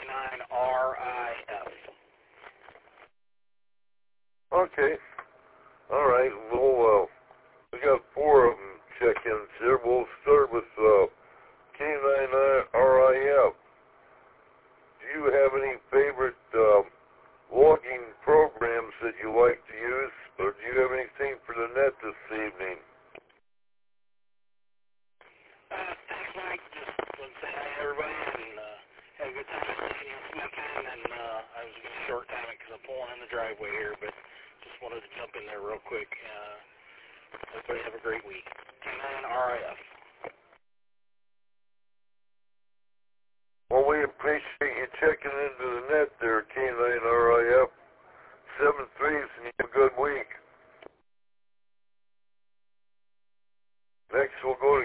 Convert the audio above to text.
K9RIF. Okay. All right. Well, we got 4 of them check-ins here. We'll start with K9RIF. Do you have any favorite logging programs that you like to use, or do you have anything for the net this evening? Thanks, Mike. Just want to say hi to everybody and had a good time listening this weekend. And I was going to short time it because I'm pulling in the driveway here, but just wanted to jump in there real quick. Everybody have a great week. K9RIF. Well, we appreciate you checking into the net there, K9RIF. 7-3s, and you have a good week. Next, we'll go